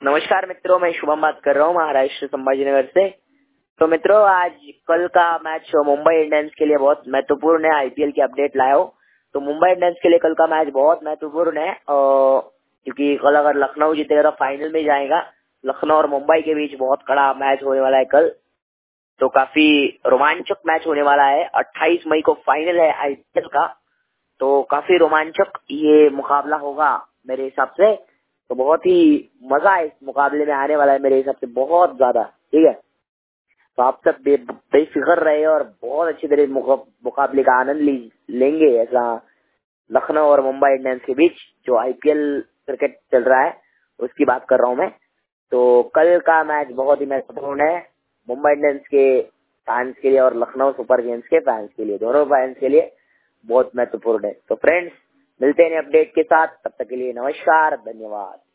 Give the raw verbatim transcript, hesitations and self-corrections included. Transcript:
नमस्कार मित्रों, मैं शुभम बात कर रहा हूँ महाराष्ट्र संभाजीनगर से। तो मित्रों, आज कल का मैच मुंबई इंडियंस के लिए बहुत महत्वपूर्ण है। आईपीएल की अपडेट लाया हो तो मुंबई इंडियंस के लिए कल का मैच बहुत महत्वपूर्ण है, क्योंकि कल अगर लखनऊ जीतेगा तो फाइनल में जाएगा। लखनऊ और मुंबई के बीच बहुत कड़ा मैच होने वाला है कल, तो काफी रोमांचक मैच होने वाला है। अट्ठाईस मई को फाइनल है आईपीएल का, तो काफी रोमांचक ये मुकाबला होगा मेरे हिसाब से। तो बहुत ही मजा इस मुकाबले में आने वाला है मेरे हिसाब से, बहुत ज्यादा। ठीक है, तो आप सब बे, बेफिक्र रहे और बहुत अच्छी तरह मुकाबले का आनंद लेंगे। ऐसा लखनऊ और मुंबई इंडियंस के बीच जो आईपीएल क्रिकेट चल रहा है उसकी बात कर रहा हूं मैं। तो कल का मैच बहुत ही महत्वपूर्ण है मुंबई इंडियंस के फैंस के लिए और लखनऊ सुपर किंग्स के फैंस के लिए, दोनों फैंस के लिए बहुत महत्वपूर्ण है। तो फ्रेंड्स, मिलते हैं अपडेट के साथ, तब तक के लिए नमस्कार, धन्यवाद।